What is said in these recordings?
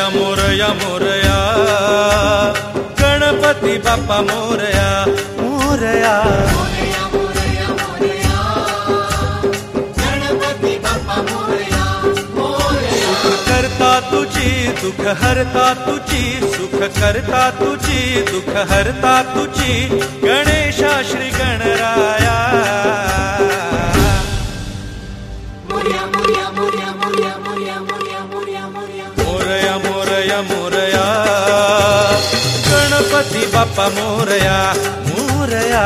मोरया मोरया गणपती बाप्पा मोरया मोरया सुख करता तुझी दुःख हरता तुझी सुख करता तुझी दुःख हरता तुझी गणेशा श्री गणराया मोरया मोरया मोरया गणपती बाप्पा मोरया मोरया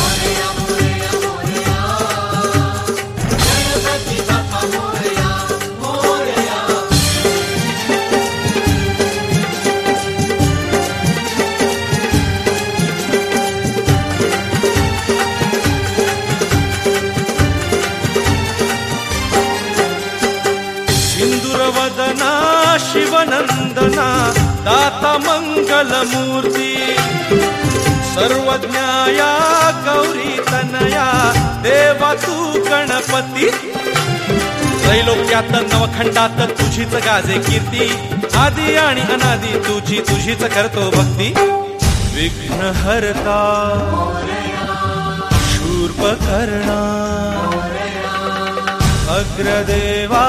सिंदूरवदना शिवनंदना दाता मंगलमूर्ती सर्वज्ञाया गौरी तनया देवा तू गणपती त्रैलोक्यात नवखंडात तुझीच गाजे कीर्ती आदि आणि अनादि तुझीच करतो भक्ती विघ्न हरता शूर्पकर्णा अग्रदेवा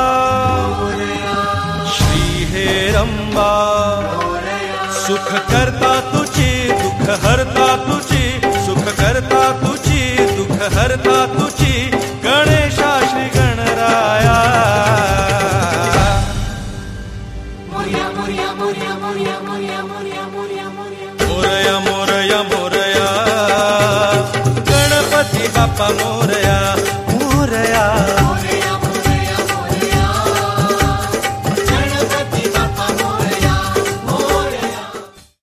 श्रीहेरंबा सुख करता तुझी दुःख हरता तुझी सुख करता तुझी दुःख हरता तुझी गणेशा श्री गणराया मोरया मोरया मोरया गणपती बाप्पा मोरया